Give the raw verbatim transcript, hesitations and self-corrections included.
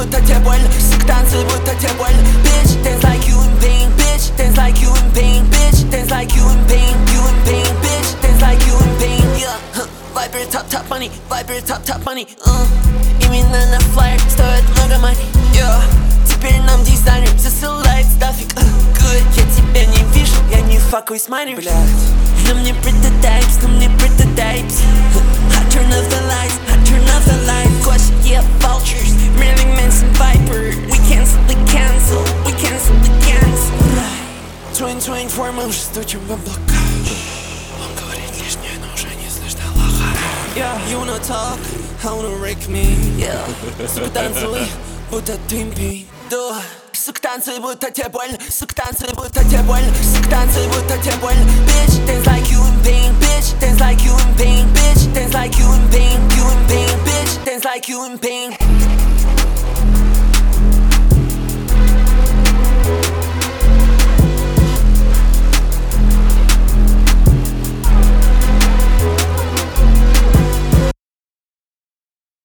будто тебе больно. Сука, танцуй, будто тебе больно. Bitch, dance like you in pain. Bitch, dance like you in pain. Bitch, dance like you in pain. You in pain. Bitch, dance like you in pain. Yeah, huh. Viper, top, top money. Viper, top, top money. uh. Именно на флайер стоит много money. Yeah. Теперь нам дизайнер засылает стафик. uh. Good, я тебя не вижу, я не факуй с майнер. Блядь. Но мне prototypes, но мне prototypes. I turn off the lights, I turn off the lights. Cause yeah, vultures, Marilyn Manson, Viper. We cancel the cancel, we cancel the cancel. двадцать двадцать четыре мы уже стучим в облака. Он говорит лишнее, но уже не слышно лоха. Yeah, you wanna talk, I wanna wreck me. Yeah, сука, танцуй, будто ты пей. Да. Сука, танцуй, будто тебе больно. Сука, танцуй, будто тебе больно. Сука, танцуй, будто тебе больно. Bitch, dance like you in pain. Bitch, dance like you in pain. Bitch, dance like you in pain. You in pain. Bitch, dance like you in pain.